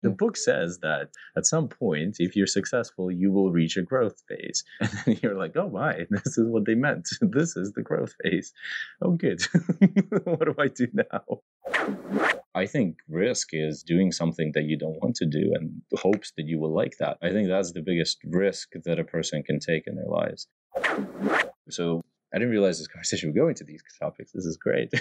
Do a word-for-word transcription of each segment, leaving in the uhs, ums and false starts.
The book says that at some point, if you're successful, you will reach a growth phase. And then you're like, oh my, this is what they meant. This is the growth phase. Oh, good. What do I do now? I think risk is doing something that you don't want to do and hopes that you will like that. I think that's the biggest risk that a person can take in their lives. So I didn't realize this conversation would go into these topics. This is great.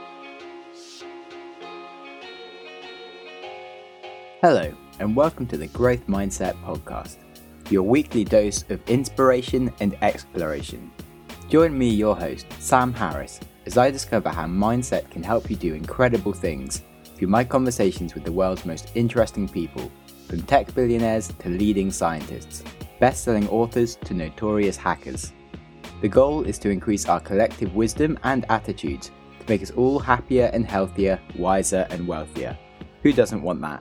Hello, and welcome to the Growth Mindset Podcast, your weekly dose of inspiration and exploration. Join me, your host, Sam Harris, as I discover how mindset can help you do incredible things through my conversations with the world's most interesting people, from tech billionaires to leading scientists, best-selling authors to notorious hackers. The goal is to increase our collective wisdom and attitudes to make us all happier and healthier, wiser and wealthier. Who doesn't want that?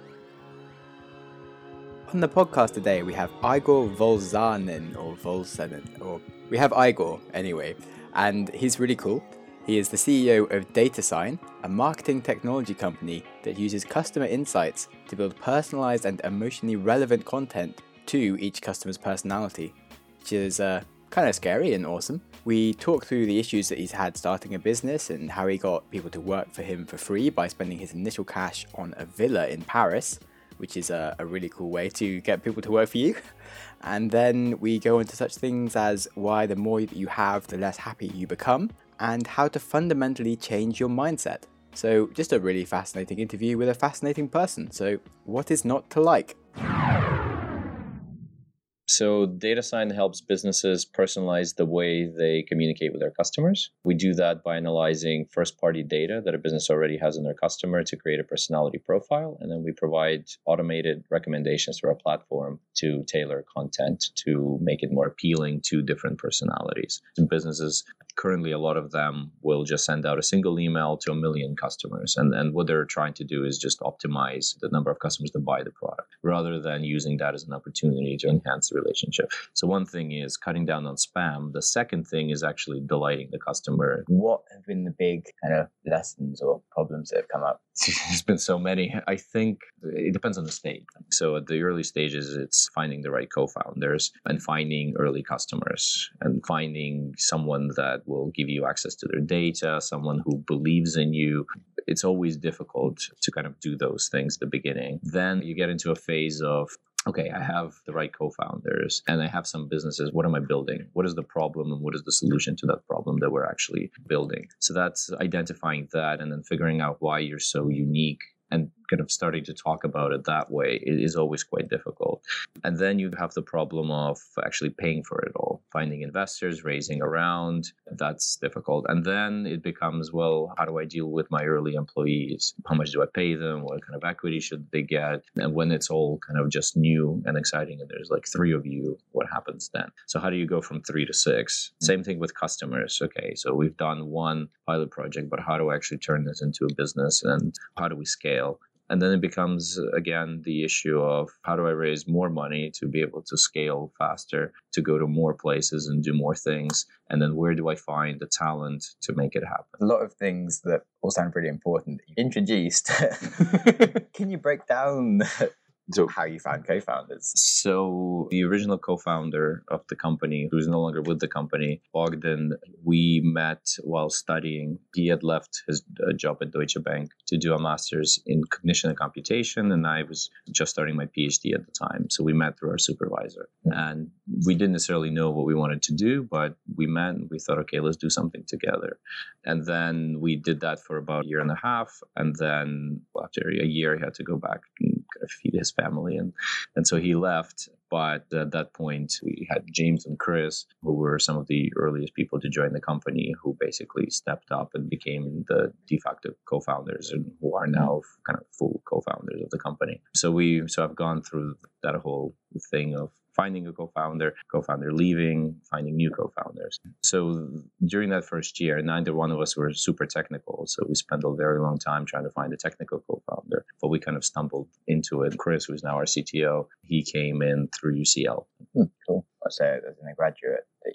On the podcast today, we have Igor Volzanin, or Volzanin, or we have Igor anyway, and he's really cool. He is the C E O of DataSign, a marketing technology company that uses customer insights to build personalized and emotionally relevant content to each customer's personality, which is uh, kind of scary and awesome. We talk through the issues that he's had starting a business and how he got people to work for him for free by spending his initial cash on a villa in Paris, which is a, a really cool way to get people to work for you. And then we go into such things as why the more that you have, the less happy you become, and how to fundamentally change your mindset. So just a really fascinating interview with a fascinating person. So what is not to like? So DataSign helps businesses personalize the way they communicate with their customers. We do that by analyzing first-party data that a business already has in their customer to create a personality profile. And then we provide automated recommendations through our platform to tailor content to make it more appealing to different personalities. In businesses, currently a lot of them will just send out a single email to a million customers. And, and what they're trying to do is just optimize the number of customers that buy the product, rather than using that as an opportunity to enhance the relationship. So one thing is cutting down on spam. The second thing is actually delighting the customer. What have been the big kind of lessons or problems that have come up? There's been so many. I think it depends on the stage. So at the early stages, it's finding the right co-founders and finding early customers and finding someone that will give you access to their data, someone who believes in you. It's always difficult to kind of do those things at the beginning. Then you get into a phase of, okay, I have the right co-founders and I have some businesses. What am I building? What is the problem and what is the solution to that problem that we're actually building? So that's identifying that and then figuring out why you're so unique and kind of starting to talk about it that way is always quite difficult. And then you have the problem of actually paying for it all, finding investors, raising around. That's difficult. And then it becomes, well, how do I deal with my early employees? How much do I pay them? What kind of equity should they get? And when it's all kind of just new and exciting and there's like three of you, what happens then? So how do you go from three to six? Same thing with customers. Okay, so we've done one pilot project, but how do I actually turn this into a business and how do we scale? And then it becomes, again, the issue of how do I raise more money to be able to scale faster, to go to more places and do more things? And then where do I find the talent to make it happen? A lot of things that all sound really important that you introduced. Can you break down So how you found co-founders? So the original co-founder of the company, who's no longer with the company, Bogdan, we met while studying. He had left his uh, job at Deutsche Bank to do a master's in cognition and computation, and I was just starting my PhD at the time. So we met through our supervisor. Mm-hmm. And we didn't necessarily know what we wanted to do, but we met and we thought, okay, let's do something together. And then we did that for about a year and a half. And then after a year, he had to go back and kind of feed his family. And, and so he left. But at that point, we had James and Chris, who were some of the earliest people to join the company, who basically stepped up and became the de facto co-founders and who are now kind of full co-founders of the company. So we so I've gone through that whole thing of finding a co-founder, co-founder leaving, finding new co-founders. So during that first year, neither one of us were super technical. So we spent a very long time trying to find a technical co-founder, but we kind of stumbled into it. Chris, who's now our C T O, he came in through U C L. Hmm, cool. So as an undergraduate that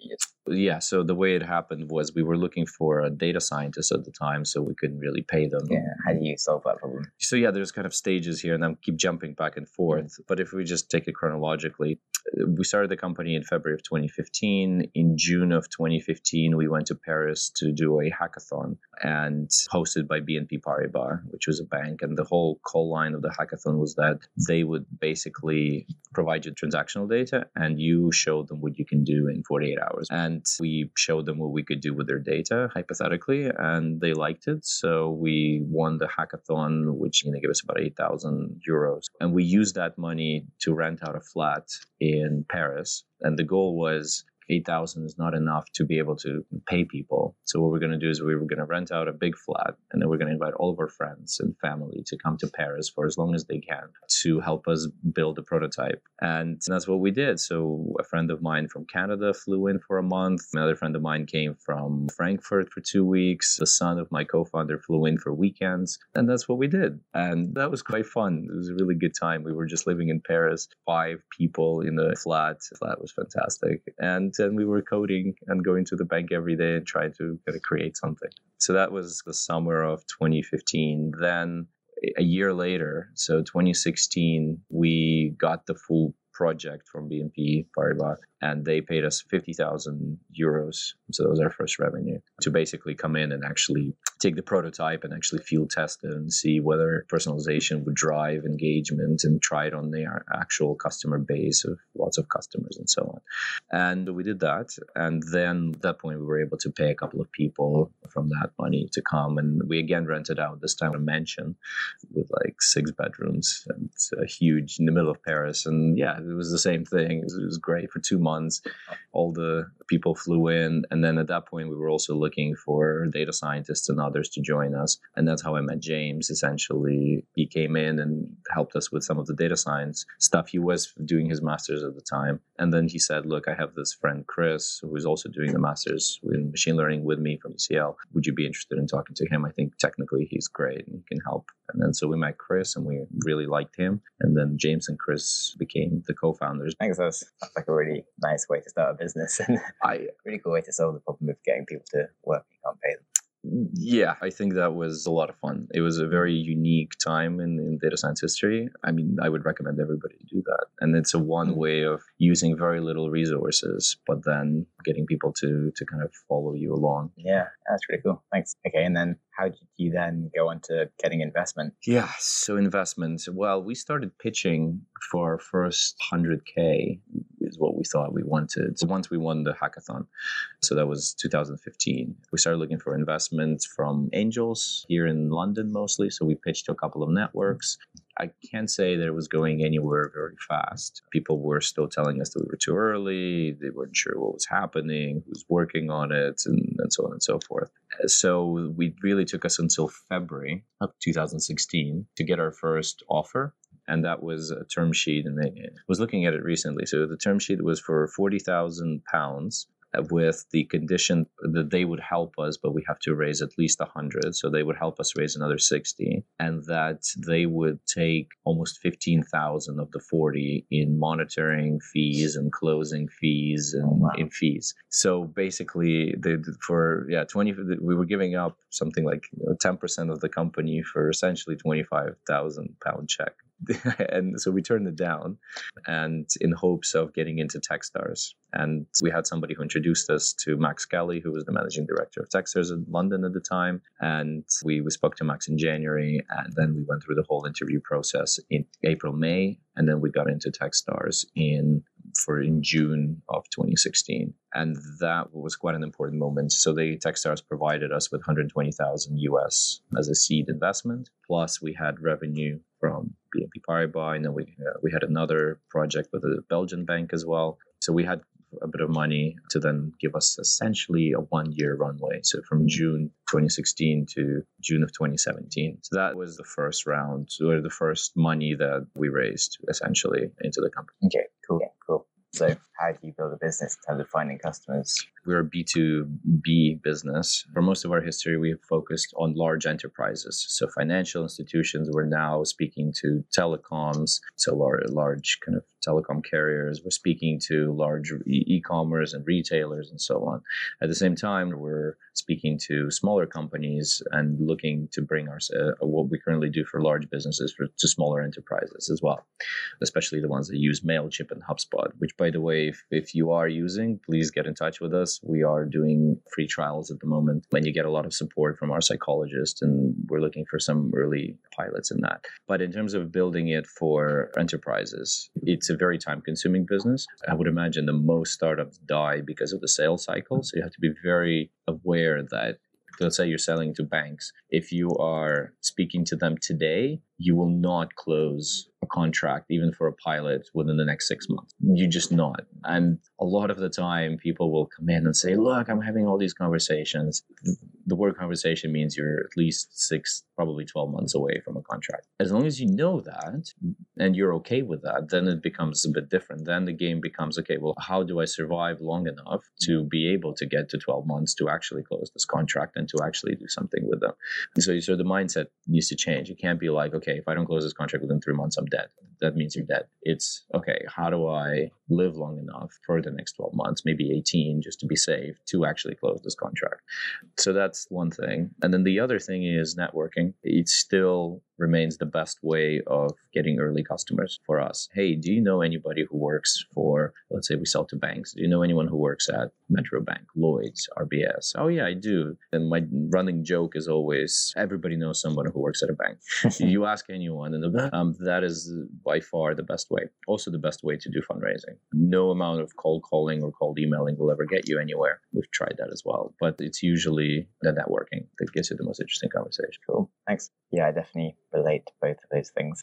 years? Yeah, so the way it happened was we were looking for a data scientist at the time, so we couldn't really pay them. Yeah, how do you solve that problem? So yeah, there's kind of stages here, and I keep jumping back and forth. Mm-hmm. But if we just take it chronologically, we started the company in February of twenty fifteen. In June of twenty fifteen, we went to Paris to do a hackathon, and hosted by B N P Paribas, which was a bank. And the whole call line of the hackathon was that they would basically provide you transactional data, and you show them what you can do in forty-eight hours. And we showed them what we could do with their data, hypothetically, and they liked it. So we won the hackathon, which you know, gave us about eight thousand euros. And we used that money to rent out a flat in Paris. And the goal was eight thousand is not enough to be able to pay people. So what we're going to do is we were going to rent out a big flat, and then we're going to invite all of our friends and family to come to Paris for as long as they can to help us build a prototype. And that's what we did. So a friend of mine from Canada flew in for a month. Another friend of mine came from Frankfurt for two weeks. The son of my co-founder flew in for weekends. And that's what we did. And that was quite fun. It was a really good time. We were just living in Paris, five people in the flat. The flat was fantastic. And then we were coding and going to the bank every day and trying to kind of create something. So that was the summer of twenty fifteen. Then a year later, so twenty sixteen, we got the full project from B N P Paribas, and they paid us fifty thousand euros. So that was our first revenue to basically come in and actually take the prototype and actually field test it and see whether personalization would drive engagement and try it on their actual customer base of lots of customers and so on. And we did that. And then at that point, we were able to pay a couple of people from that money to come. And we again rented out, this time a mansion with like six bedrooms, and it's a huge in the middle of Paris. And yeah, it was the same thing. It was, it was great for two months. All the people flew in. And then at that point, we were also looking for data scientists and others to join us. And that's how I met James. Essentially, he came in and helped us with some of the data science stuff. He was doing his master's at the time. And then he said, look, I have this friend, Chris, who is also doing the master's in machine learning with me from U C L. Would you be interested in talking to him? I think technically he's great and he can help. And then so we met Chris and we really liked him. And then James and Chris became the co-founders. I think that's, that's like a really nice way to start a business and I, really cool way to solve the problem of getting people to work and you can't pay them. Yeah, I think that was a lot of fun. It was a very unique time in, in data science history. I mean, I would recommend everybody to do that. And it's a one way of using very little resources, but then getting people to to kind of follow you along. Yeah, that's really cool. Thanks. Okay, and then how did you then go on to getting investment? Yeah, so investment. Well, we started pitching for our first one hundred K is what we thought we wanted. So once we won the hackathon, so that was two thousand fifteen, we started looking for investment from angels here in London mostly. So we pitched to a couple of networks. I can't say that it was going anywhere very fast. People were still telling us that we were too early. They weren't sure what was happening, who's working on it, and, and so on and so forth. So we really took us until February of two thousand sixteen to get our first offer. And that was a term sheet. And I was looking at it recently. So the term sheet was for forty thousand pounds. With the condition that they would help us, but we have to raise at least one hundred. So they would help us raise another sixty, and that they would take almost fifteen thousand of the forty in monitoring fees and closing fees and oh, wow. in fees. So basically, they, for yeah, twenty, we were giving up something like you know, ten percent of the company for essentially twenty-five thousand pound check. And so we turned it down, and in hopes of getting into Techstars. And we had somebody who introduced us to Max Kelly, who was the managing director of Techstars in London at the time. And we, we spoke to Max in January, and then we went through the whole interview process in April, May, and then we got into Techstars in for in June of twenty sixteen. And that was quite an important moment. So the Techstars provided us with one hundred twenty thousand U S as a seed investment. Plus we had revenue from B N P Paribas, and then we, uh, we had another project with a Belgian bank as well. So we had a bit of money to then give us essentially a one-year runway. So from June twenty sixteen to June of twenty seventeen. So that was the first round, or the first money that we raised essentially into the company. Okay, cool, yeah, cool. So how do you build a business in terms of finding customers? We're a B two B business. For most of our history, we have focused on large enterprises. So financial institutions, we're now speaking to telecoms, so large, large kind of telecom carriers. We're speaking to large e- e-commerce and retailers and so on. At the same time, we're speaking to smaller companies and looking to bring our uh, what we currently do for large businesses for, to smaller enterprises as well, especially the ones that use MailChimp and HubSpot, which, by the way, if, if you are using, please get in touch with us. We are doing free trials at the moment, and you get a lot of support from our psychologist, and we're looking for some early pilots in that. But in terms of building it for enterprises, it's a very time-consuming business. I would imagine the most startups die because of the sales cycle, so you have to be very aware that, let's say you're selling to banks. If you are speaking to them today, you will not close a contract, even for a pilot, within the next six months. You're just not. And a lot of the time, people will come in and say, look, I'm having all these conversations. The word conversation means you're at least six, probably twelve months away from a contract. As long as you know that and you're okay with that, then it becomes a bit different. Then the game becomes, okay, well, how do I survive long enough to be able to get to twelve months to actually close this contract and to actually do something with them? And so, so the mindset needs to change. It can't be like, okay, if I don't close this contract within three months, I'm dead. That means you're dead. It's, okay, how do I live long enough for the next twelve months, maybe eighteen, just to be safe, to actually close this contract? So that's one thing. And then the other thing is networking. It still remains the best way of getting early customers for us. Hey, do you know anybody who works for, let's say we sell to banks. Do you know anyone who works at Metro Bank, Lloyds, R B S? Oh yeah, I do. And my running joke is always, everybody knows someone who works at a bank. You ask anyone, and um, that is by far the best way. Also the best way to do fundraising. No amount of cold calling or cold emailing will ever get you anywhere. We've tried that as well. But it's usually the networking that gets you the most interesting conversation. Cool. Thanks. Yeah, I definitely relate to both of those things.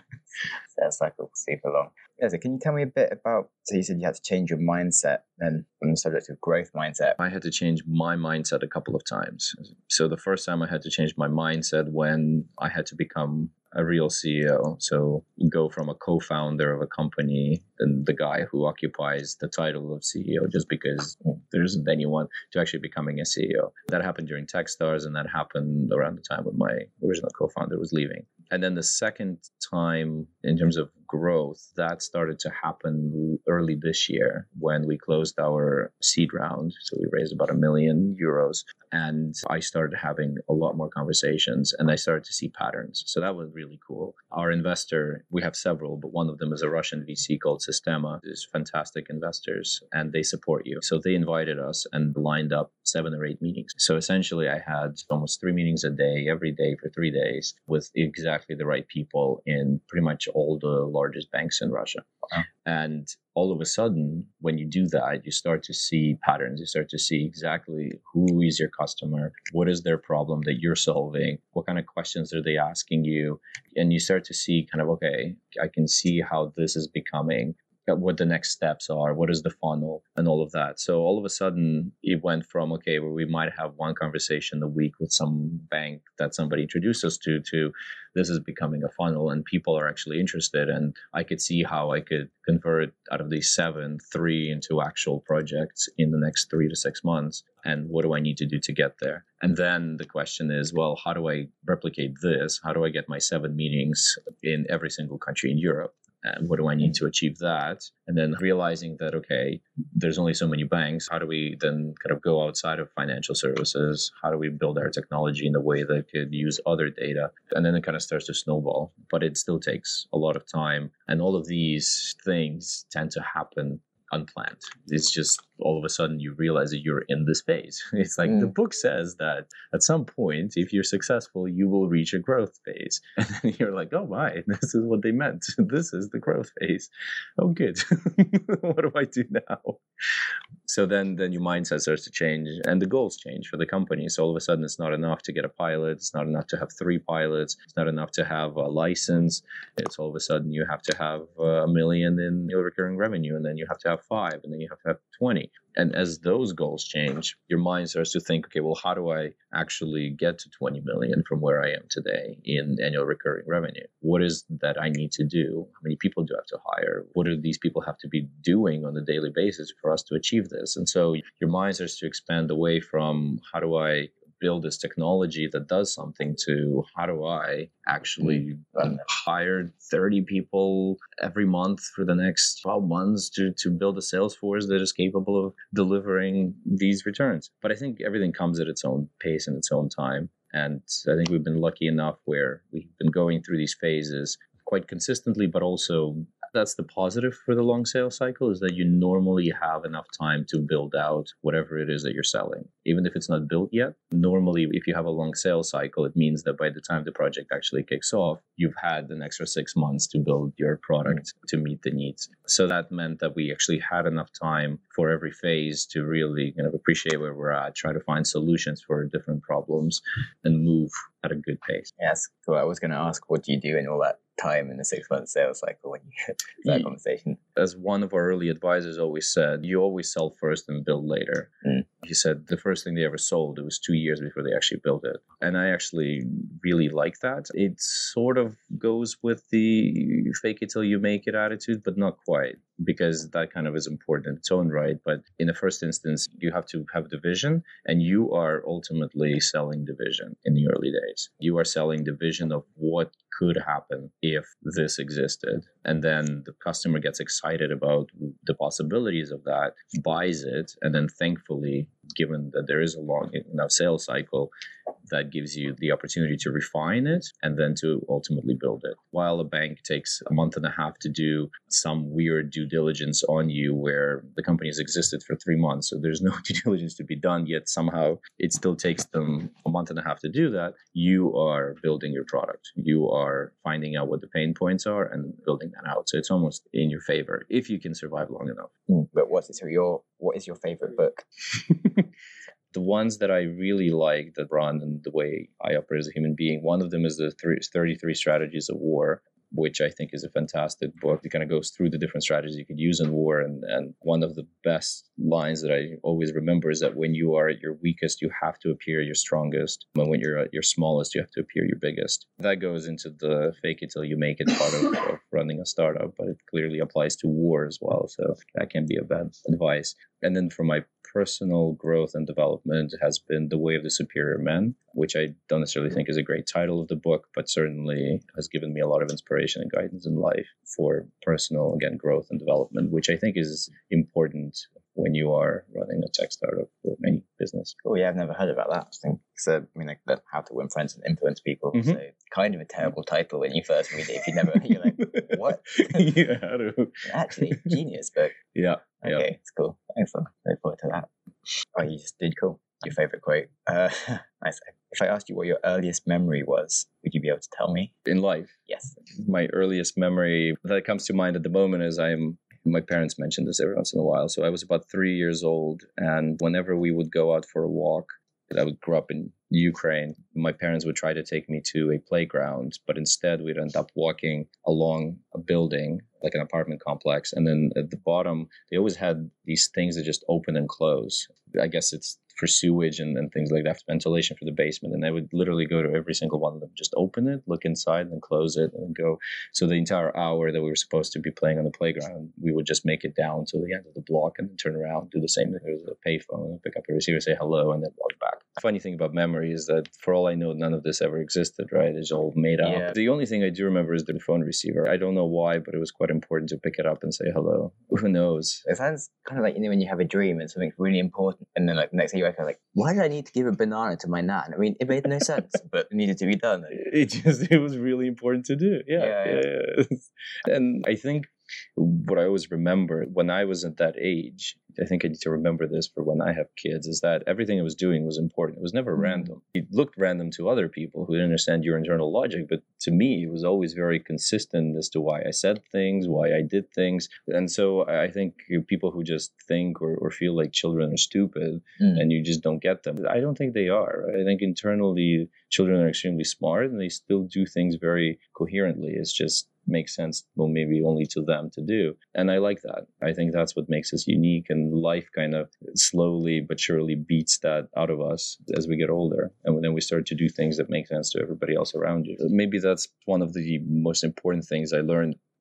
Sales cycle super long. Yeah, so can you tell me a bit about, so you said you had to change your mindset then from the subject of growth mindset. I had to change my mindset a couple of times. So the first time I had to change my mindset when I had to become a real C E O. So go from a co-founder of a company and the guy who occupies the title of C E O just because there isn't anyone, to actually becoming a C E O. That happened during Techstars, and that happened around the time when my original co-founder was leaving. And then the second time in terms of growth, that started to happen early this year when we closed our seed round. So we raised about a million euros, and I started having a lot more conversations, and I started to see patterns. So that was really cool. Our investor, we have several, but one of them is a Russian V C called Sistema. There's fantastic investors, and they support you. So they invited us and lined up seven or eight meetings. So essentially I had almost three meetings a day, every day for three days with exactly the right people in pretty much all the largest banks in Russia. Wow. And all of a sudden, when you do that, you start to see patterns. You start to see exactly who is your customer, what is their problem that you're solving, what kind of questions are they asking you, and you start to see kind of, okay, I can see how this is becoming, what the next steps are, what is the funnel, and all of that. So all of a sudden, it went from, okay, where we might have one conversation a week with some bank that somebody introduced us to, to this is becoming a funnel, and people are actually interested. And I could see how I could convert out of these seven, three into actual projects in the next three to six months. And what do I need to do to get there? And then the question is, well, how do I replicate this? How do I get my seven meetings in every single country in Europe? And what do I need to achieve that? And then realizing that, okay, there's only so many banks. How do we then kind of go outside of financial services? How do we build our technology in a way that could use other data? And then it kind of starts to snowball, but it still takes a lot of time. And all of these things tend to happen unplanned. It's just all of a sudden you realize that you're in this phase. It's like mm. the book says that at some point, if you're successful, you will reach a growth phase. And then you're like, oh my, this is what they meant. This is the growth phase. Oh, good. What do I do now? So then, then your mindset starts to change and the goals change for the company. So all of a sudden, it's not enough to get a pilot. It's not enough to have three pilots. It's not enough to have a license. It's all of a sudden you have to have a million in recurring revenue, and then you have to have five, and then you have to have twenty. And as those goals change, your mind starts to think, okay, well, how do I actually get to twenty million from where I am today in annual recurring revenue? What is that I need to do? How many people do I have to hire? What do these people have to be doing on a daily basis for us to achieve this? And so your mind starts to expand away from how do I build this technology that does something to how do I actually Mm. hire thirty people every month for the next twelve months to, to build a sales force that is capable of delivering these returns. But I think everything comes at its own pace and its own time. And I think we've been lucky enough where we've been going through these phases quite consistently, but also that's the positive for the long sales cycle, is that you normally have enough time to build out whatever it is that you're selling. Even if it's not built yet, normally if you have a long sales cycle, it means that by the time the project actually kicks off, you've had an extra six months to build your product to meet the needs. So that meant that we actually had enough time for every phase to really kind of appreciate where we're at, try to find solutions for different problems, and move at a good pace. Yes, cool. I was going to ask, what do you do in all that time in the six-month sales cycle when you had that Yeah. conversation? As one of our early advisors always said, you always sell first and build later. Mm. He said the first thing they ever sold, it was two years before they actually built it. And I actually really like that. It sort of goes with the fake it till you make it attitude, but not quite, because that kind of is important in its own right. But in the first instance, you have to have the vision, and you are ultimately selling the vision in the early days. You are selling the vision of what could happen if this existed. And then the customer gets excited about the possibilities of that, buys it, and then thankfully, given that there is a long enough sales cycle, that gives you the opportunity to refine it and then to ultimately build it. While a bank takes a month and a half to do some weird due diligence on you where the company has existed for three months, so there's no due diligence to be done, yet somehow it still takes them a month and a half to do that, you are building your product. You are finding out what the pain points are and building that out. So it's almost in your favor if you can survive long enough. Mm. But what's it? So your what is your favorite book? The ones that I really like that run and the way I operate as a human being, one of them is the thirty-three Strategies of War, which I think is a fantastic book. It kind of goes through the different strategies you could use in war. And, and one of the best lines that I always remember is that when you are at your weakest, you have to appear your strongest. And when you're at your smallest, you have to appear your biggest. That goes into the fake it till you make it part of, of running a startup, but it clearly applies to war as well. So that can be a bad advice. And then for my personal growth and development has been The Way of the Superior Man, which I don't necessarily think is a great title of the book, but certainly has given me a lot of inspiration and guidance in life for personal, again, growth and development, which I think is important when you are running a tech startup or any business. Oh yeah, I've never heard about that. I think so. I mean, like the How to Win Friends and Influence People. Mhm. So kind of a terrible title when you first read it. If you never, you're like, what? yeah, how to- Actually, genius book. yeah, Okay, yeah. it's cool. Excellent. Look forward to that. Oh, you just did cool. Your favorite quote. Uh, nice. If I asked you what your earliest memory was, would you be able to tell me? In life, Yes. my earliest memory that comes to mind at the moment is I'm my parents mention this every once in a while. So I was about three years old, and whenever we would go out for a walk, I would grow up in Ukraine. My parents would try to take me to a playground, but instead we'd end up walking along a building, like an apartment complex. And then at the bottom, they always had these things that just open and close. I guess it's for sewage and, and things like that, ventilation for the basement. And I would literally go to every single one of them, just open it, look inside, and then close it and go. So the entire hour that we were supposed to be playing on the playground, we would just make it down to the end of the block and then turn around, do the same thing. There was a payphone, pick up the receiver, say hello, and then walk back. Funny thing about memory is that for all I know, none of this ever existed, right? It's all made up. Yeah. The only thing I do remember is the phone receiver. I don't know why, but it was quite important to pick it up and say hello. Who knows? It sounds kind of like, you know, when you have a dream and something's really important, and then like the next day you wake up like, why did I need to give a banana to my nan? I mean, it made no sense, but it needed to be done. It just, it was really important to do. Yeah. Yeah, yeah, yeah. And I think what I always remember when I was at that age, I think I need to remember this for when I have kids, is that everything I was doing was important. It was never Mm. random. It looked random to other people who didn't understand your internal logic, but to me, it was always very consistent as to why I said things, why I did things. And so I think people who just think or, or feel like children are stupid Mm. and you just don't get them, I don't think they are. I think internally, children are extremely smart and they still do things very coherently. It's just makes sense, well, maybe only to them to do. And I like that. I think that's what makes us unique, and life kind of slowly but surely beats that out of us as we get older. And then we start to do things that make sense to everybody else around you. Maybe that's one of the most important things I learned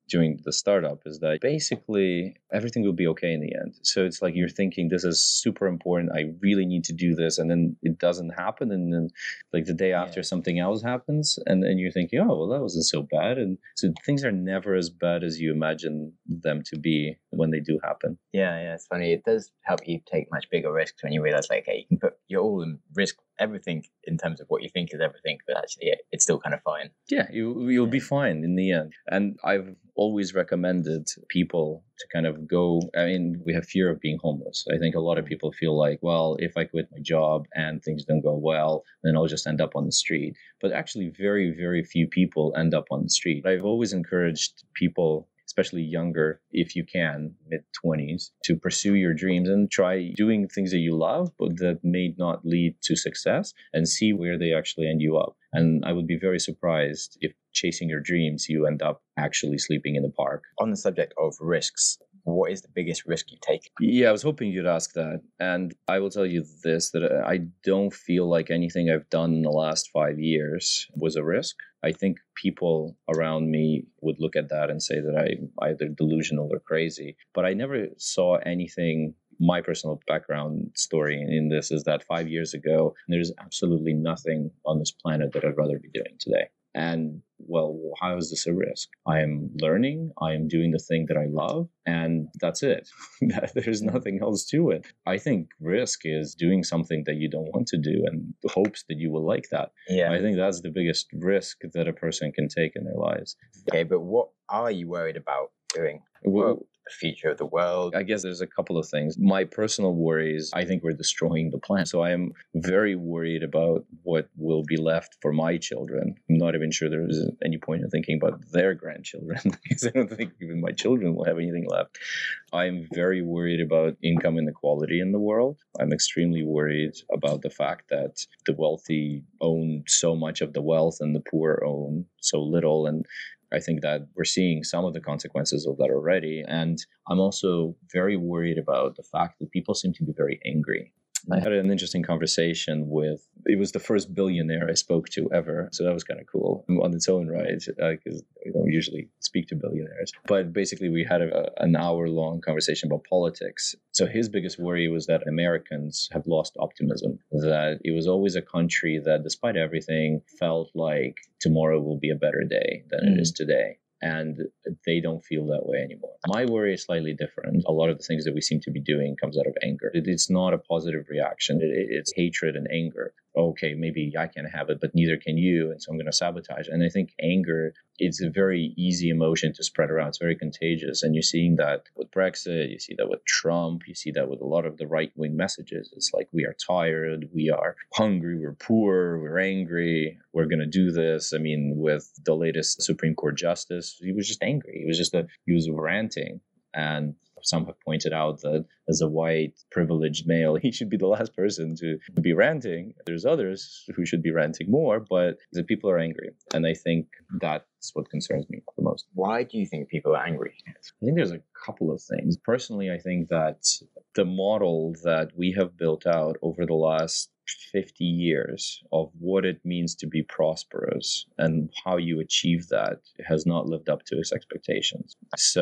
during the startup is that basically everything will be okay in the end. So it's like you're thinking this is super important. I really need to do this. And then it doesn't happen. And then like the day after Yeah. something else happens. And then you're thinking, oh, well, that wasn't so bad. And so things are never as bad as you imagine them to be when they do happen. Yeah, yeah, it's funny. It does help you take much bigger risks when you realize, like, okay, you can put you're all in risk everything in terms of what you think is everything, but actually it, it's still kind of fine. Yeah, you, you'll be fine in the end. And I've always recommended people to kind of go, I mean, we have fear of being homeless. I think a lot of people feel like, well, if I quit my job and things don't go well, then I'll just end up on the street. But actually, very, very few people end up on the street. I've always encouraged people, especially younger, if you can, mid twenties, to pursue your dreams and try doing things that you love, but that may not lead to success, and see where they actually end you up. And I would be very surprised if chasing your dreams, you end up actually sleeping in the park. On the subject of risks, what is the biggest risk you take? Yeah, I was hoping you'd ask that. And I will tell you this, that I don't feel like anything I've done in the last five years was a risk. I think people around me would look at that and say that I'm either delusional or crazy. But I never saw anything. My personal background story in this is that five years ago, there's absolutely nothing on this planet that I'd rather be doing today. And well, how is this a risk? I am learning, I am doing the thing that I love, and that's it. There's nothing else to it. I think risk is doing something that you don't want to do and hopes that you will like that. Yeah. I think that's the biggest risk that a person can take in their lives. Okay, but what are you worried about doing? Well, the future of the world? I guess there's a couple of things. My personal worries, I think we're destroying the planet. So I am very worried about what will be left for my children. I'm not even sure there's any point in thinking about their grandchildren, because I don't think even my children will have anything left. I'm very worried about income inequality in the world. I'm extremely worried about the fact that the wealthy own so much of the wealth and the poor own so little. And I think that we're seeing some of the consequences of that already. And I'm also very worried about the fact that people seem to be very angry. I had an interesting conversation with, it was the first billionaire I spoke to ever. So that was kind of cool on its own right, because uh, we don't usually speak to billionaires. But basically, we had a, an hour long conversation about politics. So his biggest worry was that Americans have lost optimism, that it was always a country that, despite everything, felt like tomorrow will be a better day than mm. it is today. And they don't feel that way anymore. My worry is slightly different. A lot of the things that we seem to be doing comes out of anger. It's not a positive reaction. It's hatred and anger. Okay, maybe I can't have it, but neither can you, and so I'm going to sabotage. And I think anger is a very easy emotion to spread around. It's very contagious. And you're seeing that with Brexit, you see that with Trump, you see that with a lot of the right-wing messages. It's like, we are tired, we are hungry, we're poor, we're angry, we're going to do this. I mean, with the latest Supreme Court justice, he was just angry. He was just a, he was ranting. And some have pointed out that as a white, privileged male, he should be the last person to be ranting. There's others who should be ranting more, but the people are angry. And I think that's what concerns me the most. Why do you think people are angry? I think there's a couple of things. Personally, I think that the model that we have built out over the last fifty years of what it means to be prosperous and how you achieve that has not lived up to its expectations.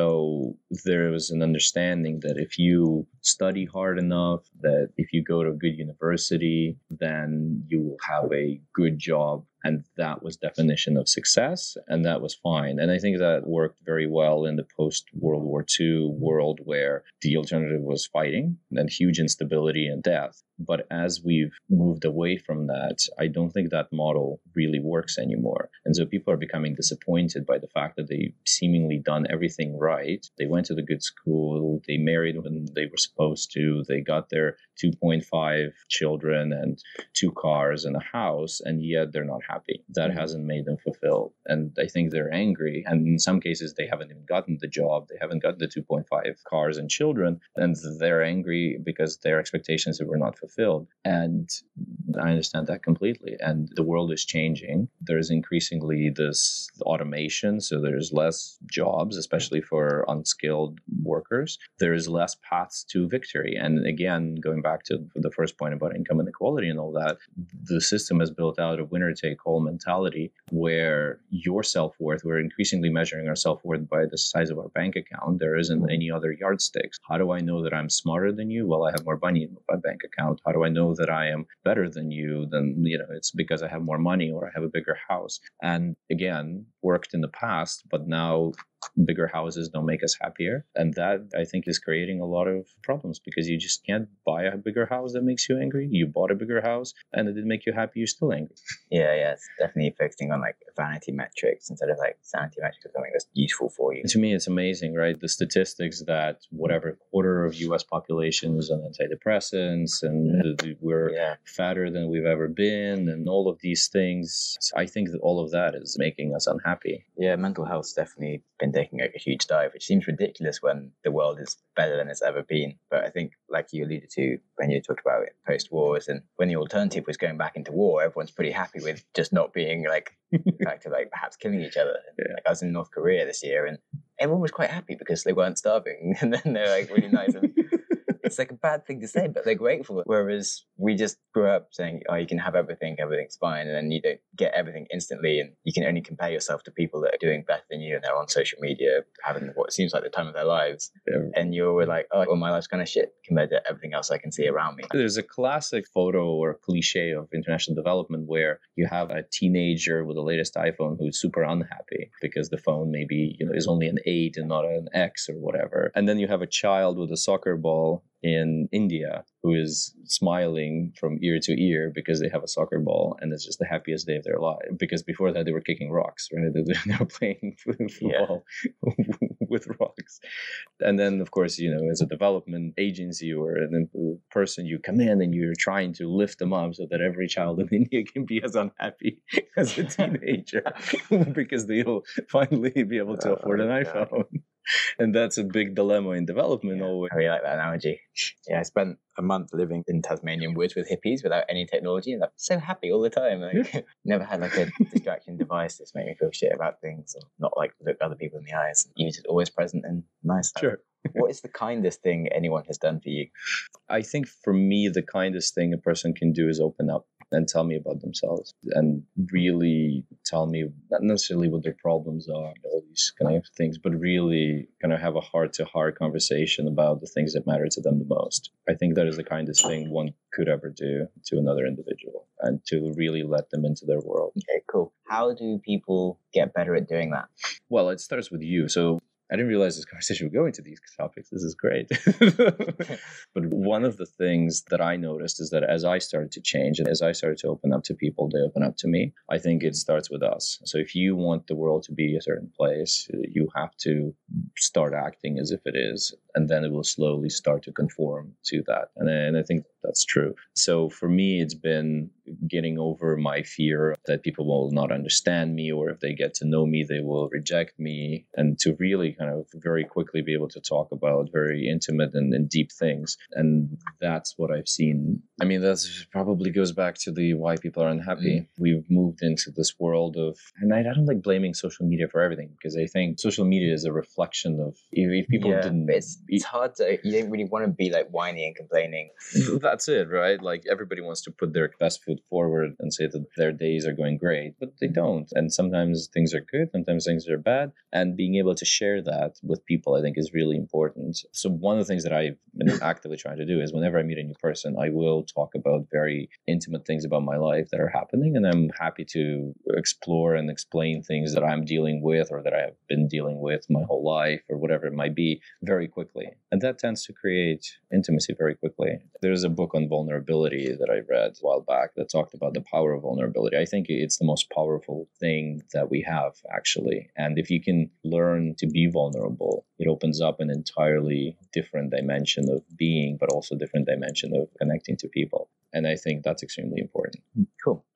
So there was an understanding that if you study hard enough, that if you go to a good university, then you will have a good job. And that was definition of success, and that was fine. And I think that worked very well in the post-World War Two world, where the alternative was fighting and huge instability and death. But as we've moved away from that, I don't think that model really works anymore. And so people are becoming disappointed by the fact that they've seemingly done everything right. They went to the good school, they married when they were supposed to, they got their two point five children and two cars and a house, and yet they're not happy. That hasn't made them fulfilled. And I think they're angry. And in some cases, they haven't even gotten the job. They haven't gotten the two point five cars and children. And they're angry because their expectations were not fulfilled. And I understand that completely. And the world is changing. changing. There's increasingly this automation, so there's less jobs, especially for unskilled workers. There's less paths to victory. And again, going back to the first point about income inequality and all that, the system has built out a winner-take-all mentality where your self-worth, we're increasingly measuring our self-worth by the size of our bank account. There isn't any other yardsticks. How do I know that I'm smarter than you? Well, I have more money in my bank account. How do I know that I am better than you? Then, you know, it's because I have more money or I have a bigger house. And again, worked in the past, but now bigger houses don't make us happier. And that, I think, is creating a lot of problems because you just can't buy a bigger house that makes you angry. You bought a bigger house and it didn't make you happy, you're still angry. Yeah, yeah. It's definitely focusing on like vanity metrics instead of like sanity metrics of something that's useful for you. To me, it's amazing, right? The statistics that whatever quarter of U S population is on antidepressants and yeah. we're yeah. fatter than we've ever been and all of these things. I think that all of that is making us unhappy. Yeah, mental health's definitely been taking like a huge dive, which seems ridiculous when the world is better than it's ever been. But I think, like you alluded to when you talked about it, post-wars, and when the alternative was going back into war, everyone's pretty happy with just not being like back to like perhaps killing each other. Yeah. Like I was in North Korea this year, and everyone was quite happy because they weren't starving, and then they're like really nice. And it's like a bad thing to say, but they're grateful. Whereas we just grew up saying, oh, you can have everything, everything's fine. And then you don't get everything instantly. And you can only compare yourself to people that are doing better than you. And they're on social media having what seems like the time of their lives. Yeah. And you're like, oh, well, my life's kind of shit compared to everything else I can see around me. There's a classic photo or cliche of international development where you have a teenager with the latest iPhone who's super unhappy because the phone maybe, you know, is only an eight and not an X or whatever. And then you have a child with a soccer ball in India who is smiling from ear to ear because they have a soccer ball and it's just the happiest day of their life. Because before that they were kicking rocks, right? They were playing football yeah. with rocks. And then, of course, you know, as a development agency or a person, you come in and you're trying to lift them up so that every child in India can be as unhappy as a teenager because they'll finally be able to afford an iPhone. And that's a big dilemma in development. Yeah, always. I really like that analogy. Yeah, I spent a month living in Tasmanian woods with hippies without any technology, and I'm so happy all the time. Like, never had like a distraction device that's make me feel shit about things, or not like look other people in the eyes. You just always present and nice. Sure. What is the kindest thing anyone has done for you? I think for me, the kindest thing a person can do is open up and tell me about themselves and really tell me not necessarily what their problems are, all these kind of things, but really kind of have a heart-to-heart conversation about the things that matter to them the most. I think that is the kindest thing one could ever do to another individual and to really let them into their world. Okay, cool. How do people get better at doing that? Well, it starts with you. So I didn't realize this conversation would go into these topics. This is great. But one of the things that I noticed is that as I started to change and as I started to open up to people, they open up to me. I think it starts with us. So if you want the world to be a certain place, you have to start acting as if it is, and then it will slowly start to conform to that. And I, and I think that's true. So for me, it's been getting over my fear that people will not understand me, or if they get to know me, they will reject me, and to really kind of very quickly be able to talk about very intimate and, and deep things. And that's what I've seen. I mean, that probably goes back to the why people are unhappy. Mm. We've moved into this world of, and I, I don't like blaming social media for everything, because I think social media is a reflection of, if, if people yeah, didn't... It's, it's hard to, you don't really want to be like whiny and complaining. That's it, right? Like everybody wants to put their best foot forward and say that their days are going great, but they don't. And sometimes things are good, sometimes things are bad. And being able to share that with people, I think, is really important. So one of the things that I've been actively trying to do is whenever I meet a new person, I will talk about very intimate things about my life that are happening. And I'm happy to explore and explain things that I'm dealing with or that I have been dealing with my whole life or whatever it might be very quickly. And that tends to create intimacy very quickly. There's a book on vulnerability that I read a while back that talked about the power of vulnerability. I think it's the most powerful thing that we have, actually. And if you can learn to be vulnerable, it opens up an entirely different dimension of being, but also different dimension of connecting to people. And I think that's extremely important. Cool. All right. Thanks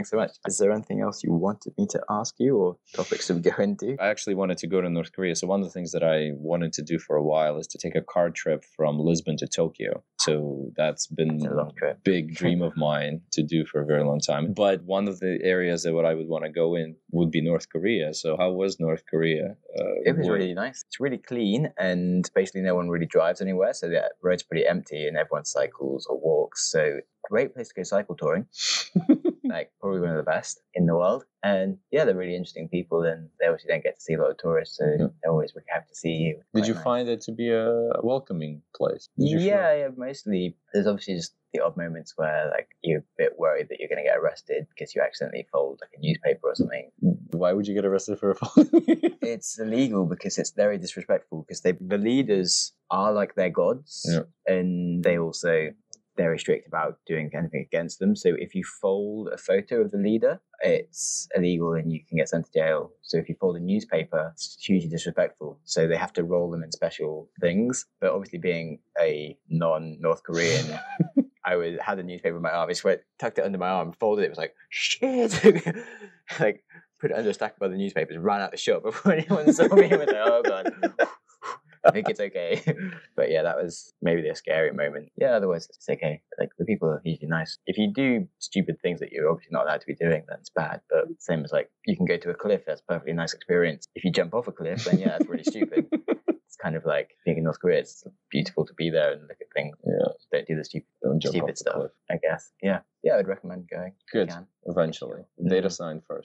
Thanks so much. Is there anything else you wanted me to ask you or topics to go into? I actually wanted to go to North Korea. So one of the things that I wanted to do for a while is to take a car trip from Lisbon to Tokyo. So that's been It's a long trip. big dream of mine to do for a very long time. But one of the areas that what I would want to go in would be North Korea. So how was North Korea? Uh, It was were- really nice. It's really clean, and basically no one really drives anywhere, so the road's pretty empty, and everyone cycles or walks. So great place to go cycle touring. Like probably one of the best in the world. And yeah, they're really interesting people, and they obviously don't get to see a lot of tourists, so Yeah. they're always really happy to see you. Did Quite you nice. find it to be a welcoming place? Did you feel- Yeah, yeah, mostly. There's obviously just the odd moments where like you're a bit worried that you're going to get arrested because you accidentally fold like a newspaper or something. Why would you get arrested for a phone? It's illegal because it's very disrespectful because they the leaders are like their gods, Yeah. and they also very strict about doing anything against them. So if you fold a photo of the leader, it's illegal and you can get sent to jail. So if you fold a newspaper, it's hugely disrespectful. So they have to roll them in special things. But obviously, being a non-North Korean, I would had the newspaper in my arm. I just went, tucked it under my arm, folded it. It was like shit, like put it under a stack of other newspapers, ran out the shop before anyone saw me. I was like, oh god. I think it's okay. But yeah, that was maybe the scary moment. Yeah, otherwise it's okay. Like the people are usually nice. If you do stupid things that you're obviously not allowed to be doing, then it's bad. But same as like you can go to a cliff, that's a perfectly nice experience. If you jump off a cliff, then yeah, that's really stupid. It's kind of like being in North Korea. It's beautiful to be there and look at things. Yeah. Don't do the stupid Don't jump off stupid the stuff, cliff. I guess. Yeah. Yeah, I'd recommend going. if you Good. can. Eventually. Mhm. Data sign first.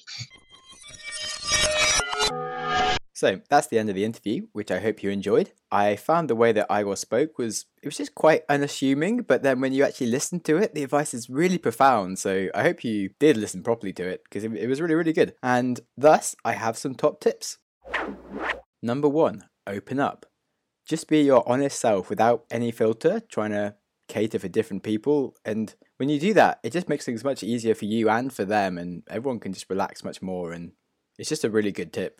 So that's the end of the interview, which I hope you enjoyed. I found the way that Igor spoke was, it was just quite unassuming, but then when you actually listen to it, the advice is really profound. So I hope you did listen properly to it because it, it was really, really good. And thus, I have some top tips. Number one, open up. Just be your honest self without any filter, trying to cater for different people. And when you do that, it just makes things much easier for you and for them, and everyone can just relax much more. And it's just a really good tip.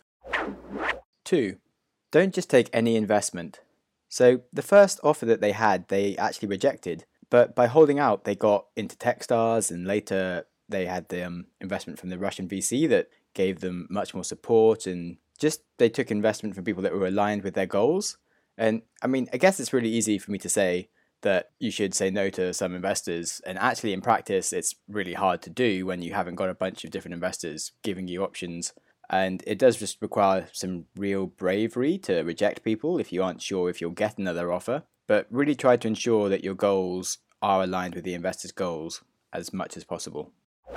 Two, don't just take any investment. So the first offer that they had, they actually rejected. But by holding out, they got into Techstars, and later they had the um, investment from the Russian V C that gave them much more support, and just they took investment from people that were aligned with their goals. And I mean, I guess it's really easy for me to say that you should say no to some investors, and actually in practice it's really hard to do when you haven't got a bunch of different investors giving you options. And it does just require some real bravery to reject people if you aren't sure if you'll get another offer. But really try to ensure that your goals are aligned with the investor's goals as much as possible.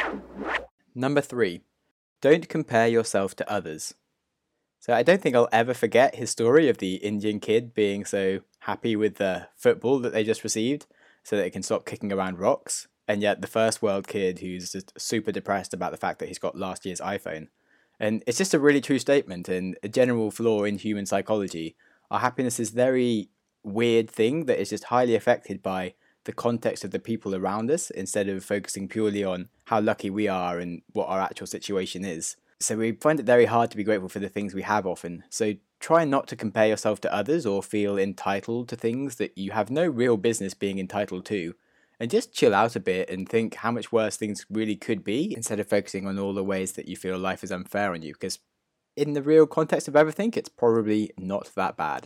Number three, don't compare yourself to others. So I don't think I'll ever forget his story of the Indian kid being so happy with the football that they just received so that it can stop kicking around rocks. And yet the first world kid who's just super depressed about the fact that he's got last year's iPhone. And it's just a really true statement and a general flaw in human psychology. Our happiness is a very weird thing that is just highly affected by the context of the people around us instead of focusing purely on how lucky we are and what our actual situation is. So we find it very hard to be grateful for the things we have often. So try not to compare yourself to others or feel entitled to things that you have no real business being entitled to. And just chill out a bit and think how much worse things really could be instead of focusing on all the ways that you feel life is unfair on you. Because in the real context of everything, it's probably not that bad.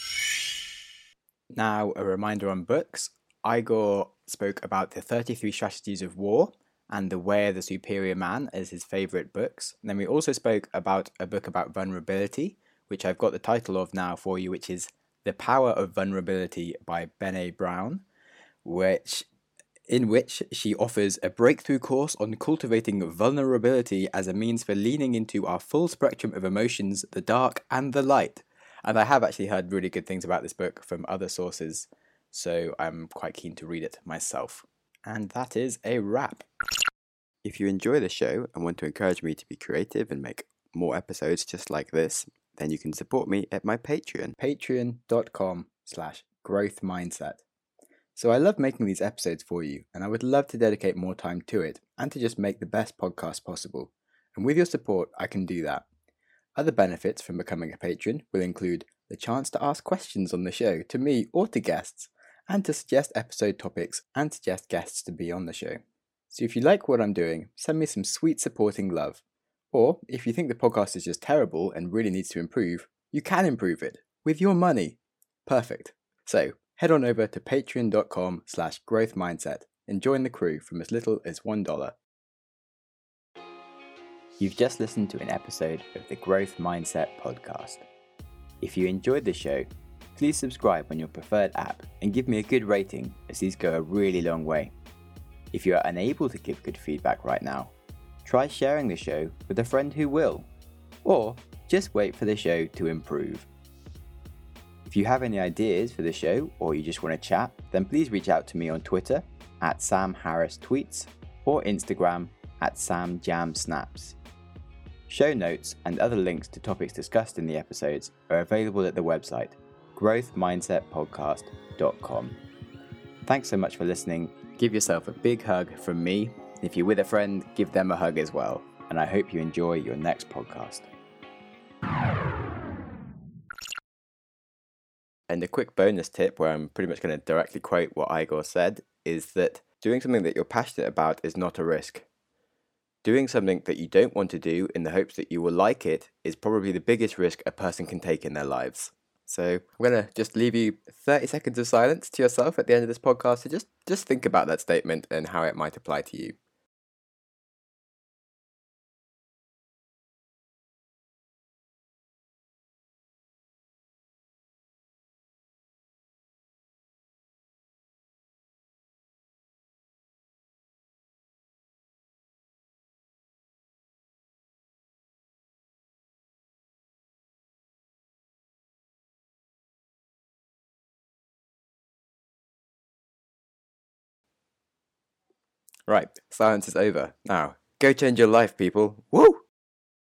Now, a reminder on books. Igor spoke about the thirty-three Strategies of War and The Way of the Superior Man as his favourite books. And then we also spoke about a book about vulnerability, which I've got the title of now for you, which is The Power of Vulnerability by Brené Brown, which... in which she offers a breakthrough course on cultivating vulnerability as a means for leaning into our full spectrum of emotions, the dark and the light. And I have actually heard really good things about this book from other sources, so I'm quite keen to read it myself. And that is a wrap. If you enjoy the show and want to encourage me to be creative and make more episodes just like this, then you can support me at my Patreon, patreon.com slash growth mindset. So I love making these episodes for you, and I would love to dedicate more time to it and to just make the best podcast possible. And with your support, I can do that. Other benefits from becoming a patron will include the chance to ask questions on the show to me or to guests, and to suggest episode topics and suggest guests to be on the show. So if you like what I'm doing, send me some sweet supporting love. Or if you think the podcast is just terrible and really needs to improve, you can improve it with your money. Perfect. So head on over to patreon.com slash growth mindset and join the crew from as little as one dollar. You've just listened to an episode of the Growth Mindset podcast. If you enjoyed the show, please subscribe on your preferred app and give me a good rating, as these go a really long way. If you are unable to give good feedback right now, try sharing the show with a friend who will, or just wait for the show to improve. If you have any ideas for the show or you just want to chat, then please reach out to me on Twitter at Sam Harris Tweets or Instagram at SamJamSnaps. Show notes and other links to topics discussed in the episodes are available at the website growth mindset podcast dot com. Thanks so much for listening. Give yourself a big hug from me. If you're with a friend, give them a hug as well. And I hope you enjoy your next podcast. And a quick bonus tip where I'm pretty much going to directly quote what Igor said is that doing something that you're passionate about is not a risk. Doing something that you don't want to do in the hopes that you will like it is probably the biggest risk a person can take in their lives. So I'm going to just leave you thirty seconds of silence to yourself at the end of this podcast to just, just think about that statement and how it might apply to you. Right, silence is over. Now, go change your life, people. Woo!